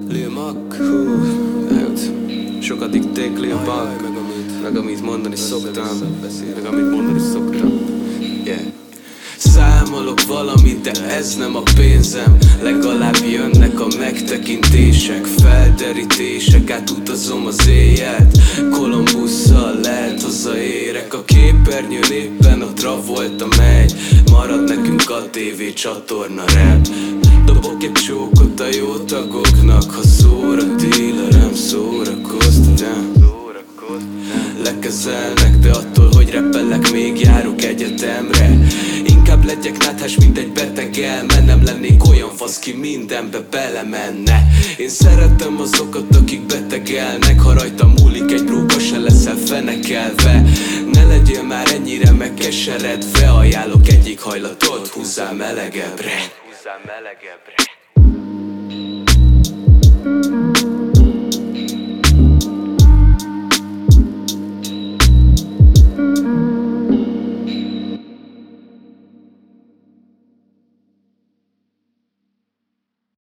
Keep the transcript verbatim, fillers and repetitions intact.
Lil Mac, hú, hát sokat dikték Lil Mac, meg amit mondani szoktam, meg amit mondani szoktam, yeah. Számolok valamit, de ez nem a pénzem. Legalább jönnek a megtekintések, felderítések, átutazom az éjjelt. Kolumbusszal lehet hazaérek, a képernyőn éppen a Travolta megy. Marad nekünk a té vé csatorna rap. Dobok egy csókot a jó tagoknak, ha szól a dílerem, szórakoztatám. Lekezelnek, de attól, hogy rappellek, még járok egyetemre. Inkább legyek náthás, mint egy beteg elme. Nem lennék olyan fasz, ki mindenbe belemenne. Én szeretem azokat, akik betegelnek. Ha rajta múlik egy próba, se leszel fenekelve. Ne legyél már ennyire megkeseredve. Ajánlok egyik hajlatot, húzzál melegebbre. Húzzál melegebbre.